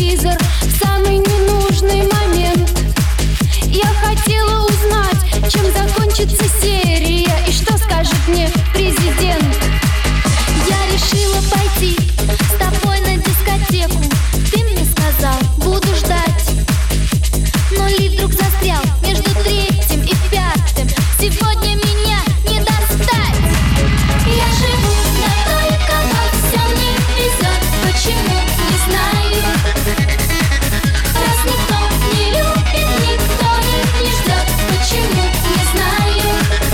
телевизор в самый ненужный момент. Я хотела узнать, чем закончится серия и что скажет мне президент. Я решила пойти с тобой на дискотеку. Ты мне сказал, буду ждать. Но лифт вдруг застрял между третьим и пятым. Сегодня меня не достать. Я живу, но только вот все не везет. Почему, не знаю. Раз никто не любит, никто их не ждет. Почему, не знаю.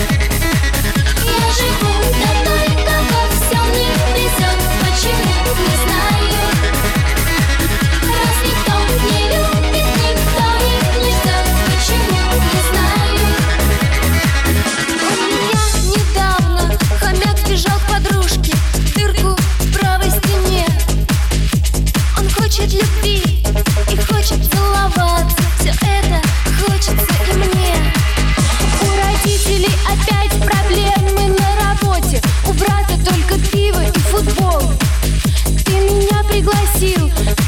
Я живу, да только вот все не везет. Почему, не знаю. Раз никто не любит, никто их не ждет. Почему, не знаю. У меня недавно хомяк сбежал к подружке в дырку в правой стене. Он хочет любви и хочет целоваться. Все это хочется и мне. У родителей опять проблемы на работе. У брата только пиво и футбол. Ты меня пригласил